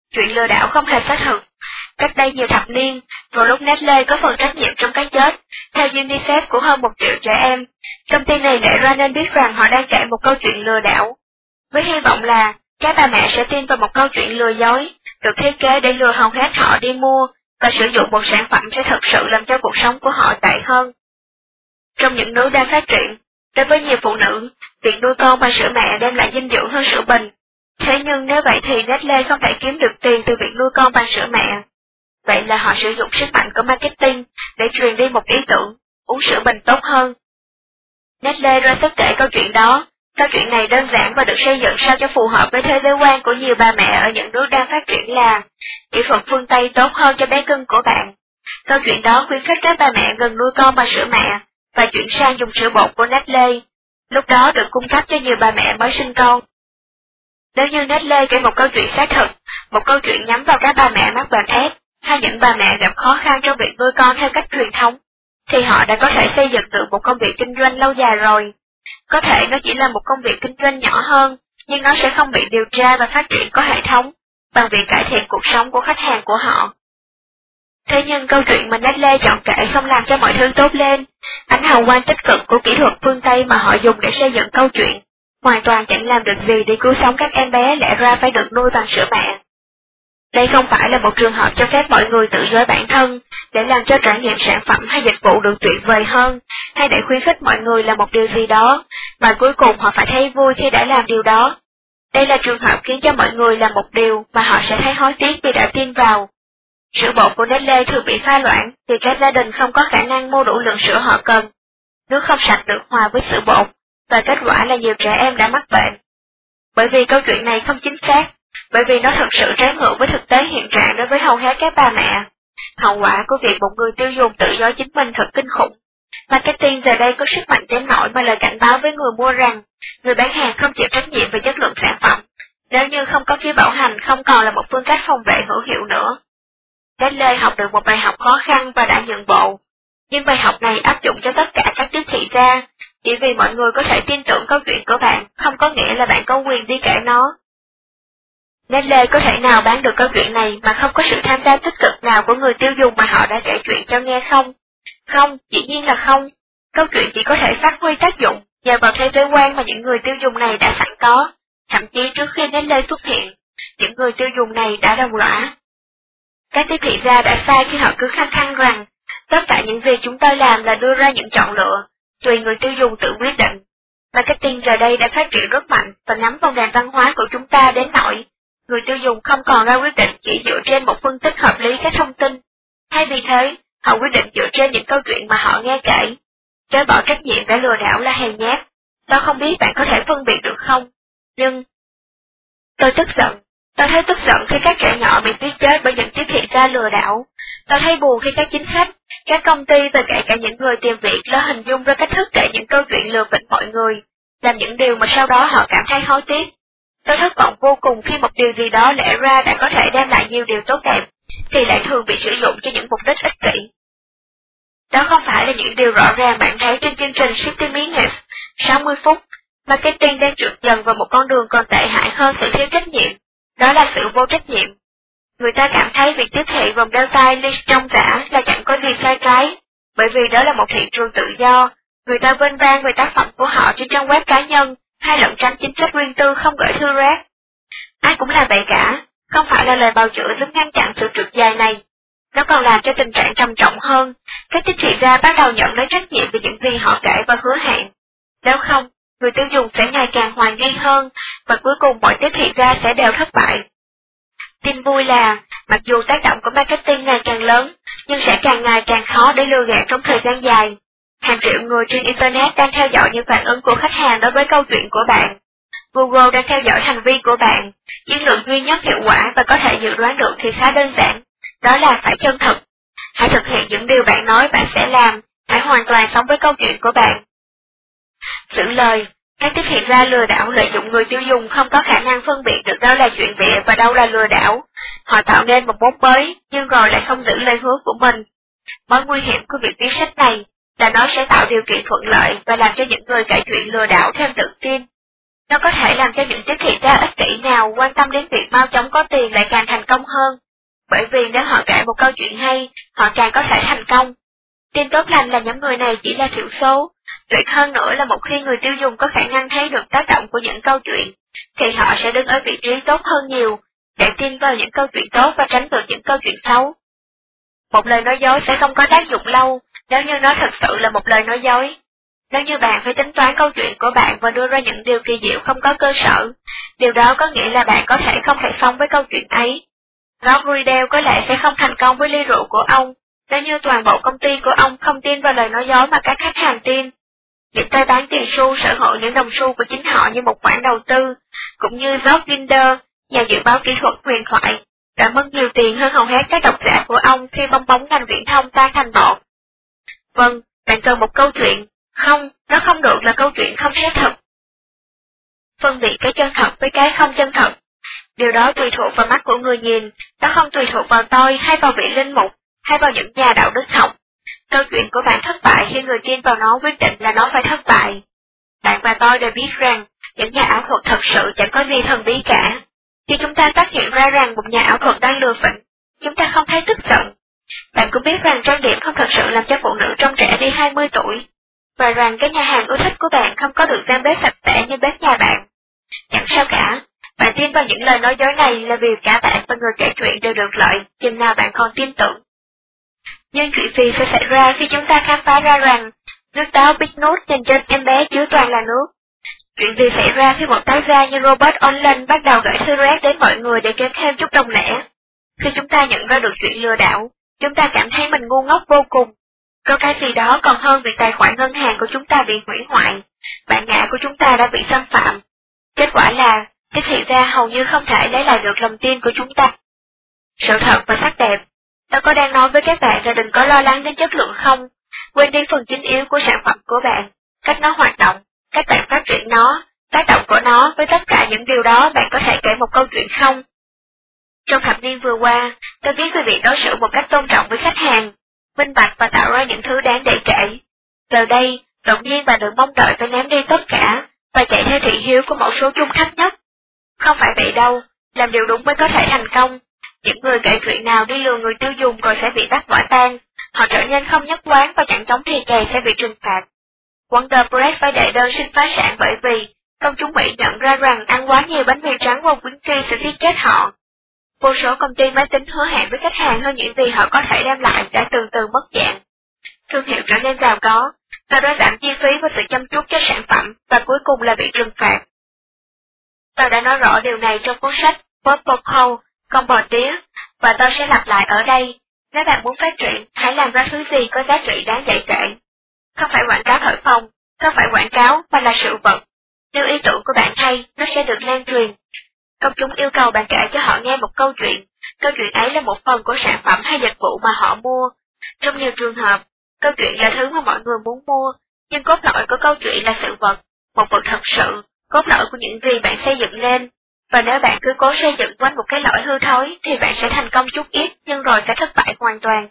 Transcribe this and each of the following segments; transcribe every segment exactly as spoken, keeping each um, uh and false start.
Chuyện lừa đảo không hề xác thực. Cách đây nhiều thập niên, vào lúc Nestle có phần trách nhiệm trong cái chết, theo UNICEF của hơn một triệu trẻ em, công ty này lẽ ra nên biết rằng họ đang kể một câu chuyện lừa đảo. Với hy vọng là, các bà mẹ sẽ tin vào một câu chuyện lừa dối, được thiết kế để lừa hầu hết họ đi mua, và sử dụng một sản phẩm sẽ thực sự làm cho cuộc sống của họ tệ hơn. Trong những nước đang phát triển, đối với nhiều phụ nữ, việc nuôi con bằng sữa mẹ đem lại dinh dưỡng hơn sữa bình. Thế nhưng nếu vậy thì Nestle không thể kiếm được tiền từ việc nuôi con bằng sữa mẹ. Vậy là họ sử dụng sức mạnh của marketing để truyền đi một ý tưởng, uống sữa bình tốt hơn. Nestle ra sức kể câu chuyện đó. Câu chuyện này đơn giản và được xây dựng sao cho phù hợp với thế giới quan của nhiều bà mẹ ở những nước đang phát triển là kỹ thuật phương Tây tốt hơn cho bé cưng của bạn. Câu chuyện đó khuyến khích các bà mẹ ngừng nuôi con bằng sữa mẹ và chuyển sang dùng sữa bột của Nestle, lúc đó được cung cấp cho nhiều bà mẹ mới sinh con. Nếu như Nestle kể một câu chuyện xác thực, một câu chuyện nhắm vào các bà mẹ mắc bệnh ép, hay những bà mẹ gặp khó khăn trong việc nuôi con theo cách truyền thống, thì họ đã có thể xây dựng được một công việc kinh doanh lâu dài rồi. Có thể nó chỉ là một công việc kinh doanh nhỏ hơn, nhưng nó sẽ không bị điều tra và phát triển có hệ thống, bằng việc cải thiện cuộc sống của khách hàng của họ. Thế nhưng câu chuyện mà Nestle chọn kể không làm cho mọi thứ tốt lên. Ánh hào quang tích cực của kỹ thuật phương Tây mà họ dùng để xây dựng câu chuyện, hoàn toàn chẳng làm được gì để cứu sống các em bé lẽ ra phải được nuôi bằng sữa mẹ. Đây không phải là một trường hợp cho phép mọi người tự dối bản thân, để làm cho trải nghiệm sản phẩm hay dịch vụ được tuyệt vời hơn, hay để khuyến khích mọi người làm một điều gì đó, mà cuối cùng họ phải thấy vui khi đã làm điều đó. Đây là trường hợp khiến cho mọi người làm một điều mà họ sẽ thấy hối tiếc vì đã tin vào. Sữa bột của Nestle thường bị pha loãng vì các gia đình không có khả năng mua đủ lượng sữa họ cần. Nước không sạch được hòa với sữa bột, và kết quả là nhiều trẻ em đã mắc bệnh. Bởi vì câu chuyện này không chính xác, bởi vì nó thực sự trái ngược với thực tế hiện trạng đối với hầu hết các bà mẹ. Hậu quả của việc một người tiêu dùng tự do chính mình thật kinh khủng. Marketing giờ đây có sức mạnh đến nỗi mà lời cảnh báo với người mua rằng, người bán hàng không chịu trách nhiệm về chất lượng sản phẩm, nếu như không có phiếu bảo hành không còn là một phương cách phòng vệ hữu hiệu nữa. Nestle học được một bài học khó khăn và đã nhượng bộ. Nhưng bài học này áp dụng cho tất cả các tiếp thị gia, chỉ vì mọi người có thể tin tưởng câu chuyện của bạn không có nghĩa là bạn có quyền đi kể nó. Nestle có thể nào bán được câu chuyện này mà không có sự tham gia tích cực nào của người tiêu dùng mà họ đã kể chuyện cho nghe không? Không, dĩ nhiên là không. Câu chuyện chỉ có thể phát huy tác dụng nhờ vào thế giới quan mà những người tiêu dùng này đã sẵn có. Thậm chí trước khi Nestle xuất hiện, những người tiêu dùng này đã đồng lõa. Các tiếp thị gia đã sai khi họ cứ khăng khăng rằng, tất cả những gì chúng tôi làm là đưa ra những chọn lựa, tùy người tiêu dùng tự quyết định. Marketing giờ đây đã phát triển rất mạnh và nắm vòng đàn văn hóa của chúng ta đến nỗi người tiêu dùng không còn ra quyết định chỉ dựa trên một phân tích hợp lý các thông tin. Thay vì thế, họ quyết định dựa trên những câu chuyện mà họ nghe kể. Chối bỏ trách nhiệm đã lừa đảo là hèn nhát. Tôi không biết bạn có thể phân biệt được không, nhưng tôi tức giận. Tôi thấy tức giận khi các trẻ nhỏ bị giết chết bởi những tiếp thị gia lừa đảo. Tôi thấy buồn khi các chính khách, các công ty và kể cả những người tìm việc lo hình dung ra cách thức kể những câu chuyện lừa bịp mọi người, làm những điều mà sau đó họ cảm thấy hối tiếc. Tôi thất vọng vô cùng khi một điều gì đó lẽ ra đã có thể đem lại nhiều điều tốt đẹp, thì lại thường bị sử dụng cho những mục đích ích kỷ. Đó không phải là những điều rõ ràng bạn thấy trên chương trình sáu mươi minutes, sáu mươi phút. Marketing đang trượt dần vào một con đường còn tệ hại hơn sự thiếu trách nhiệm. Đó là sự vô trách nhiệm. Người ta cảm thấy việc tiếp thị vòng đeo tay list trong giả là chẳng có gì sai trái, bởi vì đó là một thị trường tự do. Người ta vênh vang về tác phẩm của họ trên trang web cá nhân, hay lẩn tránh chính sách riêng tư không gửi thư rác. Ai cũng là vậy cả, không phải là lời bào chữa giúp ngăn chặn sự trượt dài này. Nó còn làm cho tình trạng trầm trọng hơn, các tiếp thị gia bắt đầu nhận lấy trách nhiệm về những gì họ kể và hứa hẹn. Nếu không, người tiêu dùng sẽ ngày càng hoài nghi hơn, và cuối cùng mọi tiếp thị gia sẽ đều thất bại. Tin vui là, mặc dù tác động của marketing ngày càng lớn, nhưng sẽ càng ngày càng khó để lừa gạt trong thời gian dài. Hàng triệu người trên Internet đang theo dõi những phản ứng của khách hàng đối với câu chuyện của bạn. Google đang theo dõi hành vi của bạn. Chiến lược duy nhất hiệu quả và có thể dự đoán được thì khá đơn giản, đó là phải chân thực. Hãy thực hiện những điều bạn nói bạn sẽ làm, hãy hoàn toàn sống với câu chuyện của bạn. Giữ lời, các tiếp thị gia lừa đảo lợi dụng người tiêu dùng không có khả năng phân biệt được đâu là chuyện bịa và đâu là lừa đảo. Họ tạo nên một mốt mới, nhưng rồi lại không giữ lời hứa của mình. Mối nguy hiểm của việc viết sách này là nó sẽ tạo điều kiện thuận lợi và làm cho những người kể chuyện lừa đảo thêm tự tin. Nó có thể làm cho những tiếp thị gia ích kỷ nào quan tâm đến việc mau chóng có tiền lại càng thành công hơn, bởi vì nếu họ kể một câu chuyện hay, họ càng có thể thành công. Tin tốt lành là nhóm người này chỉ là thiểu số, tuyệt hơn nữa là một khi người tiêu dùng có khả năng thấy được tác động của những câu chuyện, thì họ sẽ đứng ở vị trí tốt hơn nhiều, để tin vào những câu chuyện tốt và tránh được những câu chuyện xấu. Một lời nói dối sẽ không có tác dụng lâu, nếu như nó thực sự là một lời nói dối. Nếu như bạn phải tính toán câu chuyện của bạn và đưa ra những điều kỳ diệu không có cơ sở, điều đó có nghĩa là bạn có thể không thể xong với câu chuyện ấy. George Riddell có lẽ sẽ không thành công với ly rượu của ông, nếu như toàn bộ công ty của ông không tin vào lời nói dối mà các khách hàng tin. Những tay bán tiền xu sở hữu những đồng xu của chính họ như một khoản đầu tư, cũng như George Ginder, nhà dự báo kỹ thuật huyền thoại, đã mất nhiều tiền hơn hầu hết các độc giả của ông khi bong bóng ngành viễn thông tan thành bọt. Vâng, bạn cần một câu chuyện. Không, nó không được là câu chuyện không xác thực. Phân biệt cái chân thật với cái không chân thật. Điều đó tùy thuộc vào mắt của người nhìn, nó không tùy thuộc vào tôi hay vào vị linh mục, hay vào những nhà đạo đức học. Câu chuyện của bạn thất bại khi người tin vào nó quyết định là nó phải thất bại. Bạn và tôi đều biết rằng, những nhà ảo thuật thật sự chẳng có gì thần bí cả. Khi chúng ta phát hiện ra rằng một nhà ảo thuật đang lừa phỉnh, chúng ta không thấy tức giận. Bạn cũng biết rằng trang điểm không thật sự làm cho phụ nữ trông trẻ đi hai mươi tuổi. Và rằng cái nhà hàng ưa thích của bạn không có được gian bếp sạch sẽ như bếp nhà bạn. Chẳng sao cả, bạn tin vào những lời nói dối này là vì cả bạn và người kể chuyện đều được lợi, chừng nào bạn còn tin tưởng. Nhưng chuyện gì sẽ xảy ra khi chúng ta khám phá ra rằng nước táo Big Nut dành cho em bé chứa toàn là nước? Chuyện gì xảy ra khi một táo gia như Robert Orland bắt đầu gửi thư rác đến mọi người để kiếm thêm chút đồng lẻ? Khi chúng ta nhận ra được chuyện lừa đảo, chúng ta cảm thấy mình ngu ngốc vô cùng. Có cái gì đó còn hơn việc tài khoản ngân hàng của chúng ta bị hủy hoại, bản ngã của chúng ta đã bị xâm phạm. Kết quả là, tiếp thị gia hầu như không thể lấy lại được lòng tin của chúng ta. Sự thật và sắc đẹp. Tôi có đang nói với các bạn là đừng có lo lắng đến chất lượng không, quên đi phần chính yếu của sản phẩm của bạn, cách nó hoạt động, cách bạn phát triển nó, tác động của nó. Với tất cả những điều đó bạn có thể kể một câu chuyện không. Trong thập niên vừa qua, tôi viết về việc đối xử một cách tôn trọng với khách hàng, minh bạch và tạo ra những thứ đáng để kể. Giờ đây, đột nhiên bạn được mong đợi phải ném đi tất cả, và chạy theo thị hiếu của mẫu số chung thấp nhất. Không phải vậy đâu, làm điều đúng mới có thể thành công. Những người kể chuyện nào đi lừa người tiêu dùng rồi sẽ bị bắt quả tang, họ trở nên không nhất quán và chẳng chống thì chày sẽ bị trừng phạt. Wonder Bread phải đệ đơn xin phá sản bởi vì công chúng Mỹ nhận ra rằng ăn quá nhiều bánh mì trắng và whisky sẽ giết chết họ. Vô số công ty máy tính hứa hẹn với khách hàng hơn những gì họ có thể đem lại đã từ từ mất dạng. Thương hiệu trở nên giàu có, sau đó giảm chi phí và sự chăm chút cho sản phẩm, và cuối cùng là bị trừng phạt. Tôi đã nói rõ điều này trong cuốn sách Purple Cow, con bò tía, và tôi sẽ lặp lại ở đây. Nếu bạn muốn phát triển, hãy làm ra thứ gì có giá trị đáng dạy kể. Không phải quảng cáo thổi phồng, không phải quảng cáo, mà là sự vật. Nếu ý tưởng của bạn hay, nó sẽ được lan truyền. Công chúng yêu cầu bạn kể cho họ nghe một câu chuyện, câu chuyện ấy là một phần của sản phẩm hay dịch vụ mà họ mua. Trong nhiều trường hợp, câu chuyện là thứ mà mọi người muốn mua, nhưng cốt lõi của câu chuyện là sự vật, một vật thật sự, cốt lõi của những gì bạn xây dựng lên. Và nếu bạn cứ cố xây dựng quanh một cái lõi hư thối, thì bạn sẽ thành công chút ít, nhưng rồi sẽ thất bại hoàn toàn.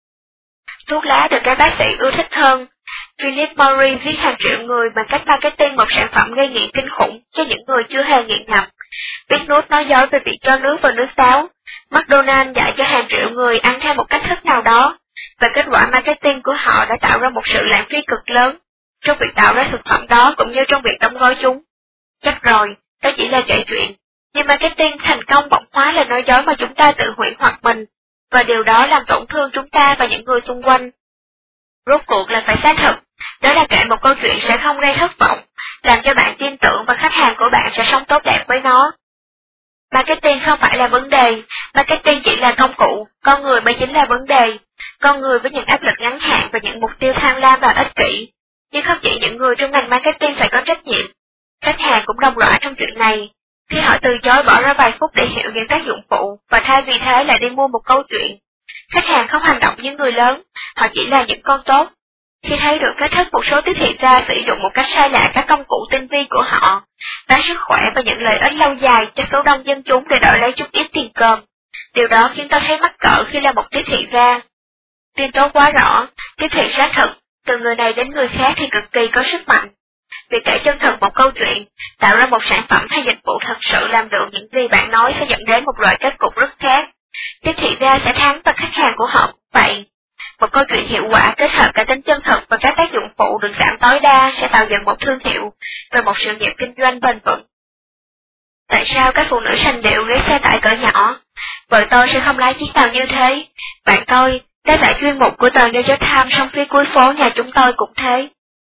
Thuốc lá được các bác sĩ ưa thích hơn. Philip Morris giết hàng triệu người bằng cách marketing một sản phẩm gây nghiện kinh khủng cho những người chưa hề nghiện ngập. Big Nut nói dối về việc cho nước vào nước táo. McDonald's dạy cho hàng triệu người ăn theo một cách thức nào đó, và kết quả marketing của họ đã tạo ra một sự lãng phí cực lớn, trong việc tạo ra thực phẩm đó cũng như trong việc đóng gói chúng. Chắc rồi, đó chỉ là kể chuyện, nhưng marketing thành công bỗng hóa là nói dối mà chúng ta tự hủy hoặc mình, và điều đó làm tổn thương chúng ta và những người xung quanh. Rốt cuộc là phải xác thực, đó là kể một câu chuyện sẽ không gây thất vọng, làm cho bạn tin tưởng và khách hàng của bạn sẽ sống tốt đẹp với nó. Marketing không phải là vấn đề, marketing chỉ là công cụ, con người mới chính là vấn đề, con người với những áp lực ngắn hạn và những mục tiêu tham lam và ích kỷ. Nhưng không chỉ những người trong ngành marketing phải có trách nhiệm, khách hàng cũng đồng lõa trong chuyện này, khi họ từ chối bỏ ra vài phút để hiểu những tác dụng phụ, và thay vì thế là đi mua một câu chuyện. Khách hàng không hành động như người lớn, họ chỉ là những con tốt. Khi thấy được cách thức một số tiếp thị gia sử dụng một cách sai lạ các công cụ tinh vi của họ, bán sức khỏe và những lợi ích lâu dài cho số đông dân chúng để đổi lấy chút ít tiền cơm, điều đó khiến tôi thấy mắc cỡ khi là một tiếp thị gia. Tin tốt quá rõ, tiếp thị xác thực, từ người này đến người khác thì cực kỳ có sức mạnh. Việc kể chân thực một câu chuyện, tạo ra một sản phẩm hay dịch vụ thật sự làm được những gì bạn nói sẽ dẫn đến một loại kết cục rất khác. Tiếp thị gia sẽ thắng và khách hàng của họ cũng vậy. Một câu chuyện hiệu quả kết hợp cả tính chân thực và các tác dụng phụ được giảm tối đa sẽ tạo dựng một thương hiệu và một sự nghiệp kinh doanh bền vững. Tại sao các phụ nữ sành điệu ghé xe tải cỡ nhỏ? Vợ tôi sẽ không lái chiếc nào như thế. Bạn tôi, tác giả chuyên mục của tờ New York Times trong phía cuối phố nhà chúng tôi cũng thế.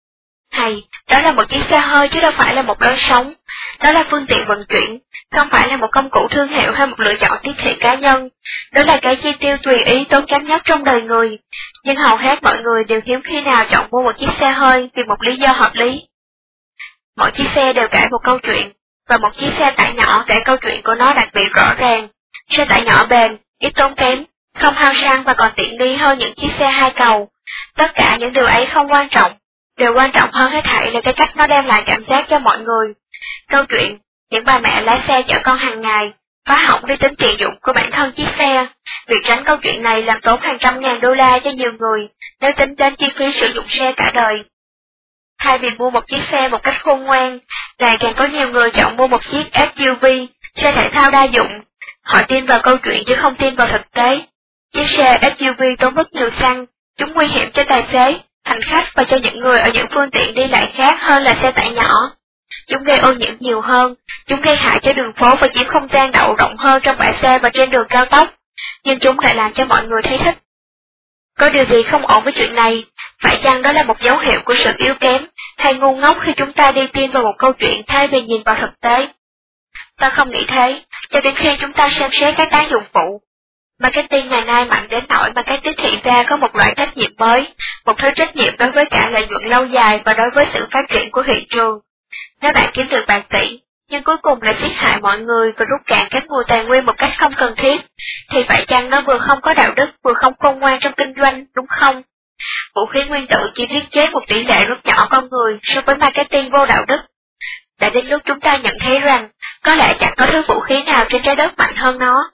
Hay, đó là một chiếc xe hơi chứ đâu phải là một lối sống. Đó là phương tiện vận chuyển, không phải là một công cụ thương hiệu hay một lựa chọn tiếp thị cá nhân. Đó là cái chi tiêu tùy ý tốn kém nhất trong đời người. Nhưng hầu hết mọi người đều hiếm khi nào chọn mua một chiếc xe hơi vì một lý do hợp lý. Mỗi chiếc xe đều kể một câu chuyện, và một chiếc xe tải nhỏ kể câu chuyện của nó đặc biệt rõ ràng. Xe tải nhỏ bền, ít tốn kém, không hao xăng và còn tiện nghi hơn những chiếc xe hai cầu. Tất cả những điều ấy không quan trọng. Điều quan trọng hơn hết thảy là cái cách nó đem lại cảm giác cho mọi người. Câu chuyện, những bà mẹ lái xe chở con hàng ngày, phá hỏng đi tính tiện dụng của bản thân chiếc xe. Việc tránh câu chuyện này làm tốn hàng trăm ngàn đô la cho nhiều người, nếu tính đến chi phí sử dụng xe cả đời. Thay vì mua một chiếc xe một cách khôn ngoan, ngày càng có nhiều người chọn mua một chiếc ét u vê, xe thể thao đa dụng. Họ tin vào câu chuyện chứ không tin vào thực tế. Chiếc xe ét u vê tốn rất nhiều xăng, chúng nguy hiểm cho tài xế, hành khách và cho những người ở những phương tiện đi lại khác hơn là xe tải nhỏ. Chúng gây ô nhiễm nhiều hơn, chúng gây hại cho đường phố và chiếm không gian đậu rộng hơn trong bãi xe và trên đường cao tốc, nhưng chúng lại làm cho mọi người thấy thích. Có điều gì không ổn với chuyện này? Phải chăng đó là một dấu hiệu của sự yếu kém hay ngu ngốc khi chúng ta đi tin vào một câu chuyện thay vì nhìn vào thực tế? Ta không nghĩ thế, cho đến khi chúng ta xem xét các tác dụng phụ. Marketing ngày nay mạnh đến nỗi mà các tiếp thị gia có một loại trách nhiệm mới, một thứ trách nhiệm đối với cả lợi nhuận lâu dài và đối với sự phát triển của thị trường. Nếu bạn kiếm được bạc tỷ, nhưng cuối cùng lại giết hại mọi người và rút cạn các nguồn tài nguyên một cách không cần thiết, thì phải chăng nó vừa không có đạo đức vừa không khôn ngoan trong kinh doanh, đúng không? Vũ khí nguyên tử chỉ giết chết một tỷ lệ rất nhỏ con người so với marketing vô đạo đức. Đã đến lúc chúng ta nhận thấy rằng, có lẽ chẳng có thứ vũ khí nào trên trái đất mạnh hơn nó.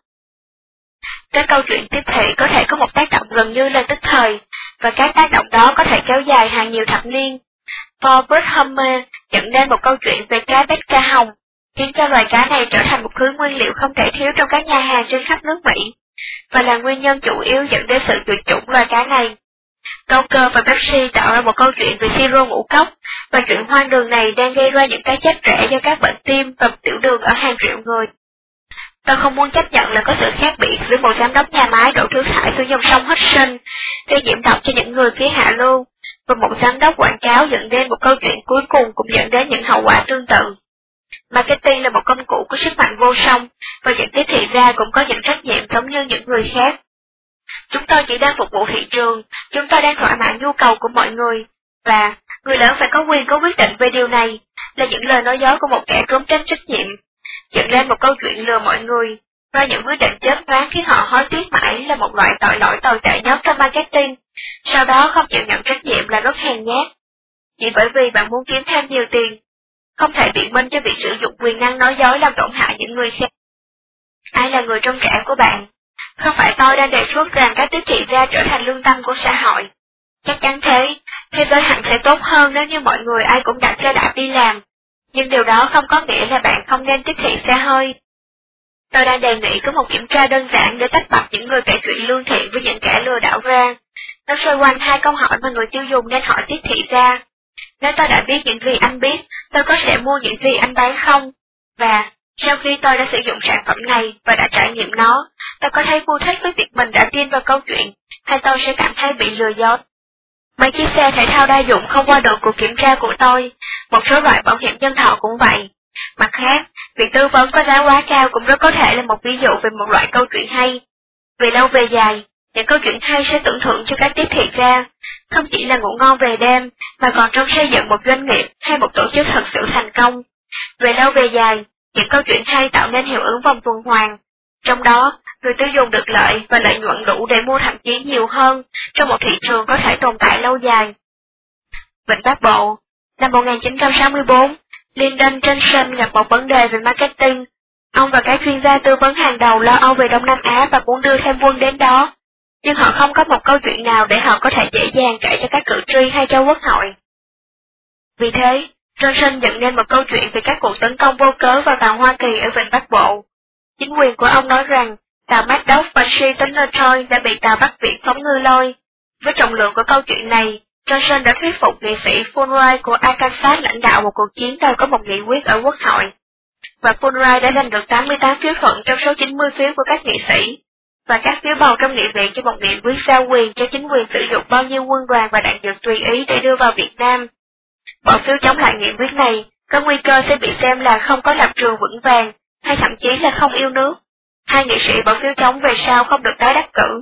Các câu chuyện tiếp thị có thể có một tác động gần như là tức thời, và các tác động đó có thể kéo dài hàng nhiều thập niên. Robert Hummer dẫn đến một câu chuyện về cá bét ca hồng, khiến cho loài cá này trở thành một thứ nguyên liệu không thể thiếu trong các nhà hàng trên khắp nước Mỹ, và là nguyên nhân chủ yếu dẫn đến sự tuyệt chủng loài cá này. Coke và Pepsi tạo ra một câu chuyện về siro ngũ cốc, và chuyện hoang đường này đang gây ra những cái chết rẻ do các bệnh tim và tiểu đường ở hàng triệu người. Tôi không muốn chấp nhận là có sự khác biệt giữa một giám đốc nhà máy đổ thứ thải xuống dòng sông Hudson, gây nhiễm độc cho những người phía hạ lưu, và một giám đốc quảng cáo dẫn đến một câu chuyện cuối cùng cũng dẫn đến những hậu quả tương tự. Marketing là một công cụ có sức mạnh vô song, và những tiếp thị gia cũng có những trách nhiệm giống như những người khác. Chúng tôi chỉ đang phục vụ thị trường, chúng tôi đang thỏa mãn nhu cầu của mọi người, và người lớn phải có quyền có quyết định về điều này, là những lời nói dối của một kẻ trốn tránh trách nhiệm, dựng lên một câu chuyện lừa mọi người, và những quyết định chớp nhoáng khiến họ hối tiếc mãi là một loại tội lỗi tồi tệ nhất trong marketing, sau đó không chịu nhận trách nhiệm là rất hèn nhát. Chỉ bởi vì bạn muốn kiếm thêm nhiều tiền, không thể biện minh cho việc sử dụng quyền năng nói dối làm tổn hại những người khác. Ai là người trong trẻ của bạn? Không phải tôi đang đề xuất rằng các tiếp thị gia trở thành lương tâm của xã hội. Chắc chắn thế, thế giới hẳn sẽ tốt hơn nếu như mọi người ai cũng đạp xe đạp đi làm. Nhưng điều đó không có nghĩa là bạn không nên tiếp thị xe hơi. Tôi đang đề nghị có một kiểm tra đơn giản để tách bạch những người kể chuyện lương thiện với những kẻ lừa đảo ra. Nó xoay quanh hai câu hỏi mà người tiêu dùng nên hỏi tiếp thị gia. Nếu tôi đã biết những gì anh biết, tôi có sẽ mua những gì anh bán không? Và, sau khi tôi đã sử dụng sản phẩm này và đã trải nghiệm nó, tôi có thấy vui thích với việc mình đã tin vào câu chuyện, hay tôi sẽ cảm thấy bị lừa dối. Mấy chiếc xe thể thao đa dụng không qua được cuộc kiểm tra của tôi, một số loại bảo hiểm nhân thọ cũng vậy. Mặt khác, việc tư vấn có giá quá cao cũng rất có thể là một ví dụ về một loại câu chuyện hay. Về lâu về dài, những câu chuyện hay sẽ tưởng thưởng cho các tiếp thị gia, không chỉ là ngủ ngon về đêm, mà còn trong xây dựng một doanh nghiệp hay một tổ chức thực sự thành công. Về lâu về dài, những câu chuyện hay tạo nên hiệu ứng vòng tuần hoàn. Trong đó, người tiêu dùng được lợi và lợi nhuận đủ để mua thậm chí nhiều hơn trong một thị trường có thể tồn tại lâu dài. Vịnh Bắc Bộ. Năm một nghìn chín trăm sáu mươi tư, Lyndon Johnson gặp một vấn đề về marketing. Ông và các chuyên gia tư vấn hàng đầu lo âu về Đông Nam Á và muốn đưa thêm quân đến đó, nhưng họ không có một câu chuyện nào để họ có thể dễ dàng kể cho các cử tri hay cho quốc hội. Vì thế, Johnson dựng nên một câu chuyện về các cuộc tấn công vô cớ vào tàu Hoa Kỳ ở Vịnh Bắc Bộ. Chính quyền của ông nói rằng tàu Macduff và She tính nơi Troy đã bị tàu Bắc Việt phóng ngư lôi. Với trọng lượng của câu chuyện này, Johnson đã thuyết phục nghị sĩ Fulbright của Arkansas lãnh đạo một cuộc chiến đòi có một nghị quyết ở Quốc hội. Và Fulbright đã giành được tám mươi tám phiếu thuận trong số chín mươi phiếu của các nghị sĩ, và các phiếu bầu trong nghị viện cho một nghị quyết giao quyền cho chính quyền sử dụng bao nhiêu quân đoàn và đạn dược tùy ý để đưa vào Việt Nam. Bỏ phiếu chống lại nghị quyết này có nguy cơ sẽ bị xem là không có lập trường vững vàng, hay thậm chí là không yêu nước. Hai nghị sĩ bỏ phiếu chống về sau không được tái đắc cử.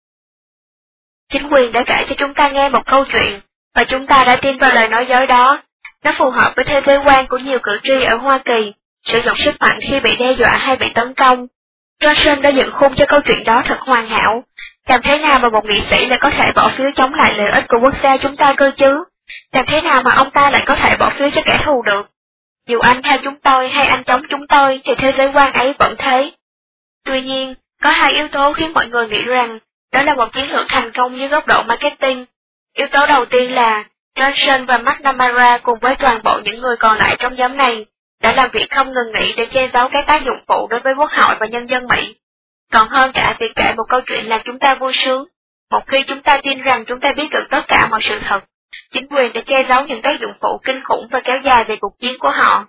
Chính quyền đã kể cho chúng ta nghe một câu chuyện, và chúng ta đã tin vào lời nói dối đó. Nó phù hợp với thế giới quan của nhiều cử tri ở Hoa Kỳ, sử dụng sức mạnh khi bị đe dọa hay bị tấn công. Johnson đã dựng khung cho câu chuyện đó thật hoàn hảo. Làm thế nào mà một nghị sĩ lại có thể bỏ phiếu chống lại lợi ích của quốc gia chúng ta cơ chứ? Làm thế nào mà ông ta lại có thể bỏ phiếu cho kẻ thù được? Dù anh theo chúng tôi hay anh chống chúng tôi thì thế giới quan ấy vẫn thế. Tuy nhiên, có hai yếu tố khiến mọi người nghĩ rằng đó là một chiến lược thành công dưới góc độ marketing. Yếu tố đầu tiên là Johnson và McNamara cùng với toàn bộ những người còn lại trong nhóm này đã làm việc không ngừng nghỉ để che giấu các tác dụng phụ đối với quốc hội và nhân dân Mỹ. Còn hơn cả việc kể một câu chuyện làm chúng ta vui sướng, một khi chúng ta tin rằng chúng ta biết được tất cả mọi sự thật, chính quyền đã che giấu những tác dụng phụ kinh khủng và kéo dài về cuộc chiến của họ.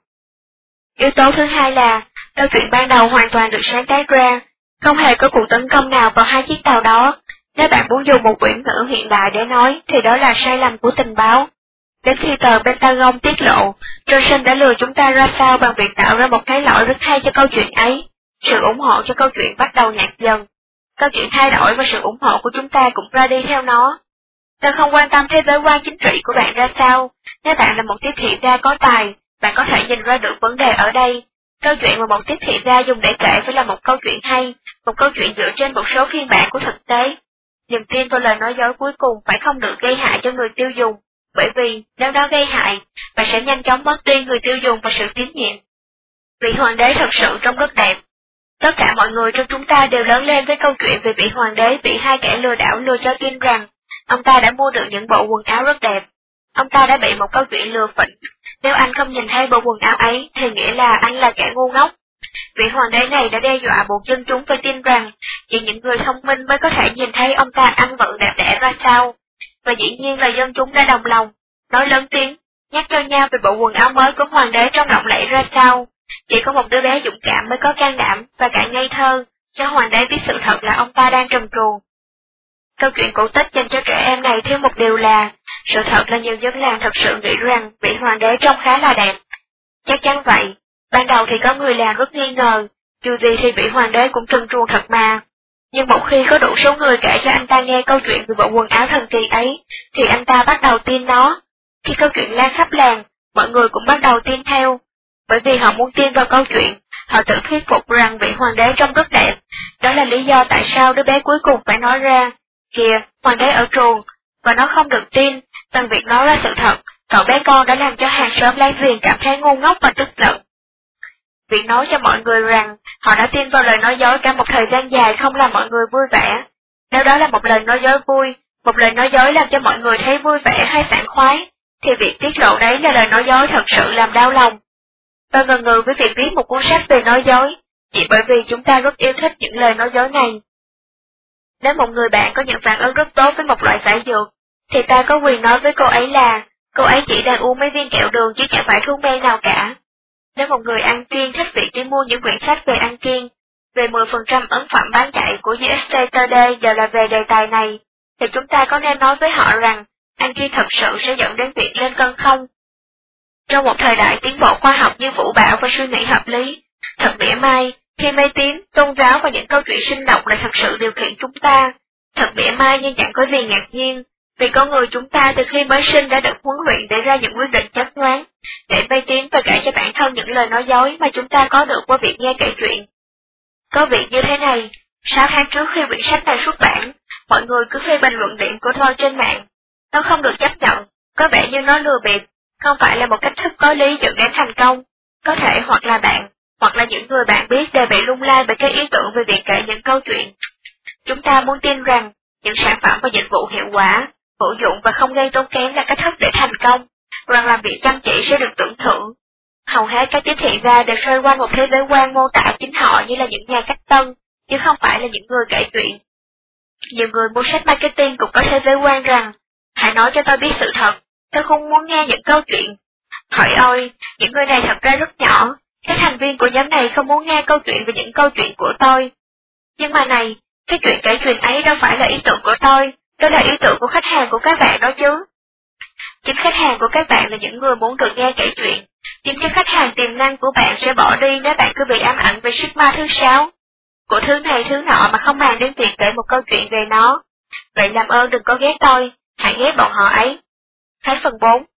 Yếu tố thứ hai là câu chuyện ban đầu hoàn toàn được sáng tác ra, không hề có cuộc tấn công nào vào hai chiếc tàu đó. Nếu bạn muốn dùng một quyển ngữ hiện đại để nói thì đó là sai lầm của tình báo. Đến khi tờ Pentagon tiết lộ, Johnson đã lừa chúng ta ra sao bằng việc tạo ra một cái lỗi rất hay cho câu chuyện ấy. Sự ủng hộ cho câu chuyện bắt đầu nhạt dần. Câu chuyện thay đổi và sự ủng hộ của chúng ta cũng ra đi theo nó. Tôi không quan tâm thế giới quan chính trị của bạn ra sao. Nếu bạn là một tiếp thị gia có tài, bạn có thể nhìn ra được vấn đề ở đây. Câu chuyện mà một tiếp thị gia dùng để kể phải là một câu chuyện hay, một câu chuyện dựa trên một số phiên bản của thực tế. Niềm tin vào lời nói dối cuối cùng phải không được gây hại cho người tiêu dùng, bởi vì nếu nó gây hại, bạn sẽ nhanh chóng mất đi người tiêu dùng và sự tín nhiệm. Vị hoàng đế thật sự trông rất đẹp. Tất cả mọi người trong chúng ta đều lớn lên với câu chuyện về vị hoàng đế bị hai kẻ lừa đảo lừa cho tin rằng ông ta đã mua được những bộ quần áo rất đẹp. Ông ta đã bị một câu chuyện lừa phỉnh. Nếu anh không nhìn thấy bộ quần áo ấy thì nghĩa là anh là kẻ ngu ngốc. Vị hoàng đế này đã đe dọa buộc dân chúng phải tin rằng chỉ những người thông minh mới có thể nhìn thấy ông ta ăn vận đẹp đẽ ra sao. Và dĩ nhiên là dân chúng đã đồng lòng, nói lớn tiếng, nhắc cho nhau về bộ quần áo mới của hoàng đế trông lộng lẫy ra sao. Chỉ có một đứa bé dũng cảm mới có can đảm và cả ngây thơ, cho hoàng đế biết sự thật là ông ta đang trần truồng. Câu chuyện cổ tích dành cho trẻ em này thiếu một điều là, sự thật là nhiều dân làng thật sự nghĩ rằng vị hoàng đế trông khá là đẹp. Chắc chắn vậy, ban đầu thì có người làng rất nghi ngờ, dù gì thì vị hoàng đế cũng trần truồng thật mà. Nhưng một khi có đủ số người kể cho anh ta nghe câu chuyện về bộ quần áo thần kỳ ấy, thì anh ta bắt đầu tin nó. Khi câu chuyện lan khắp làng, mọi người cũng bắt đầu tin theo. Bởi vì họ muốn tin vào câu chuyện, họ tự thuyết phục rằng vị hoàng đế trông rất đẹp. Đó là lý do tại sao đứa bé cuối cùng phải nói ra, kìa, hoàng đế ở truồng, và nó không được tin, bằng việc nói ra sự thật, cậu bé con đã làm cho hàng xóm Lai Viền cảm thấy ngu ngốc và tức giận. Việc nói cho mọi người rằng họ đã tin vào lời nói dối cả một thời gian dài không làm mọi người vui vẻ. Nếu đó là một lời nói dối vui, một lời nói dối làm cho mọi người thấy vui vẻ hay sảng khoái, thì việc tiết lộ đấy là lời nói dối thật sự làm đau lòng. Tôi ngần ngừ với việc viết một cuốn sách về nói dối, chỉ bởi vì chúng ta rất yêu thích những lời nói dối này. Nếu một người bạn có những phản ứng rất tốt với một loại giải dược, thì ta có quyền nói với cô ấy là, cô ấy chỉ đang uống mấy viên kẹo đường chứ chẳng phải thuốc men nào cả. Nếu một người ăn kiêng thích việc đi mua những quyển sách về ăn kiêng, về mười phần trăm ấn phẩm bán chạy của u ét a Today đều là về đề tài này, thì chúng ta có nên nói với họ rằng, ăn kiêng thật sự sẽ dẫn đến việc lên cân không? Trong một thời đại tiến bộ khoa học như vũ bão và suy nghĩ hợp lý, thật mỉa mai, khi mê tín, tôn giáo và những câu chuyện sinh động lại thật sự điều khiển chúng ta. Thật mỉa mai nhưng chẳng có gì ngạc nhiên, vì con người chúng ta từ khi mới sinh đã được huấn luyện để ra những quyết định chớp nhoáng, để mê tín và kể cho bản thân những lời nói dối mà chúng ta có được qua việc nghe kể chuyện. Có việc như thế này, sáu tháng trước khi quyển sách này xuất bản, mọi người cứ phê bình luận điểm của tôi trên mạng. Nó không được chấp nhận, có vẻ như nó lừa bịp, không phải là một cách thức có lý dẫn đến thành công. Có thể hoặc là bạn, hoặc là những người bạn biết đều bị lung lay bởi cái ý tưởng về việc kể những câu chuyện. Chúng ta muốn tin rằng những sản phẩm và dịch vụ hiệu quả, hữu dụng và không gây tốn kém là cách thức để thành công, rằng làm việc chăm chỉ sẽ được tưởng thưởng. Hầu hết các tiếp thị gia đều xoay quanh một thế giới quan mô tả chính họ như là những nhà cách tân, chứ không phải là những người kể chuyện. Nhiều người mua sách marketing cũng có thế giới quan rằng, hãy nói cho tôi biết sự thật, tôi không muốn nghe những câu chuyện. Hỡi ôi, những người này thật ra rất nhỏ, các thành viên của nhóm này không muốn nghe câu chuyện về những câu chuyện của tôi. Nhưng mà này, cái chuyện kể chuyện ấy đâu phải là ý tưởng của tôi, đó là ý tưởng của khách hàng của các bạn đó chứ. Chính khách hàng của các bạn là những người muốn được nghe kể chuyện. Chính cái khách hàng tiềm năng của bạn sẽ bỏ đi nếu bạn cứ bị ám ảnh về sức ma thứ sáu, của thứ này thứ nọ mà không màng đến việc kể một câu chuyện về nó. Vậy làm ơn đừng có ghét tôi, hãy ghét bọn họ ấy. Hết phần bốn.